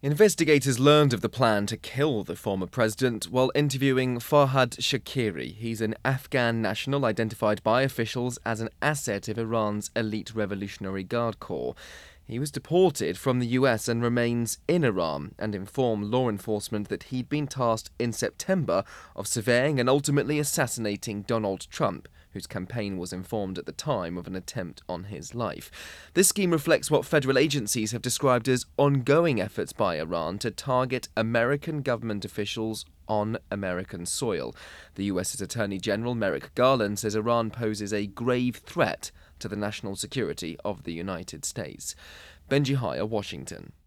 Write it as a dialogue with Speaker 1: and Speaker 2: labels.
Speaker 1: Investigators learned of the plan to kill the former president while interviewing Farhad Shakiri. He's an Afghan national identified by officials as an asset of Iran's elite Revolutionary Guard Corps. He was deported from the US and remains in Iran, and informed law enforcement that he'd been tasked in September of surveying and ultimately assassinating Donald Trump, whose campaign was informed at the time of an attempt on his life. This scheme reflects what federal agencies have described as ongoing efforts by Iran to target American government officials on American soil. The US's Attorney General Merrick Garland says Iran poses a grave threat to the national security of the United States. Benji Hire, Washington.